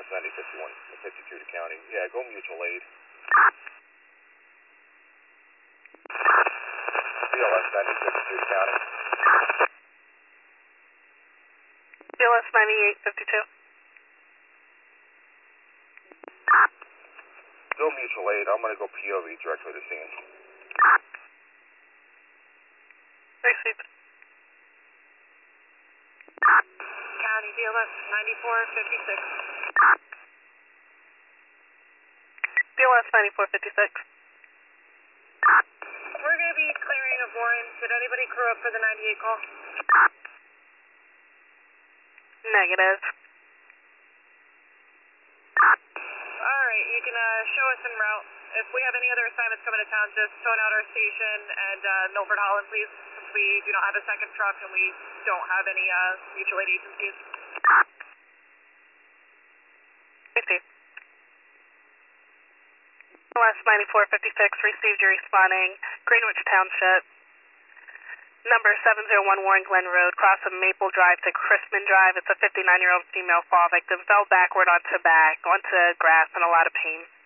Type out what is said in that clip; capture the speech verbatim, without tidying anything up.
S ninety fifty-one, fifty-two to county. Yeah, go mutual aid. B L S ninety fifty-two to county. B L S ninety-eight fifty-two. Go mutual aid. I'm going to go P O V directly to scene. Received. County B L S ninety-four fifty-six. B L S ninety-four fifty-six. We're going to be clearing of Warren. Did anybody crew up for the ninety-eight call? Negative. Alright, you can uh, show us en route. If we have any other assignments coming to town, just tone out our station and uh, Milford Holland, please, since we do not have a second truck and we don't have any uh, mutual aid agencies. Received. B L S ninety-four fifty-six, received, you're responding. Greenwich Township. Number seven oh one Warren Glen Road, cross of Maple Drive to Crispin Drive. It's a fifty-nine-year-old female fall victim. Fell backward onto back, onto grass, in a lot of pain.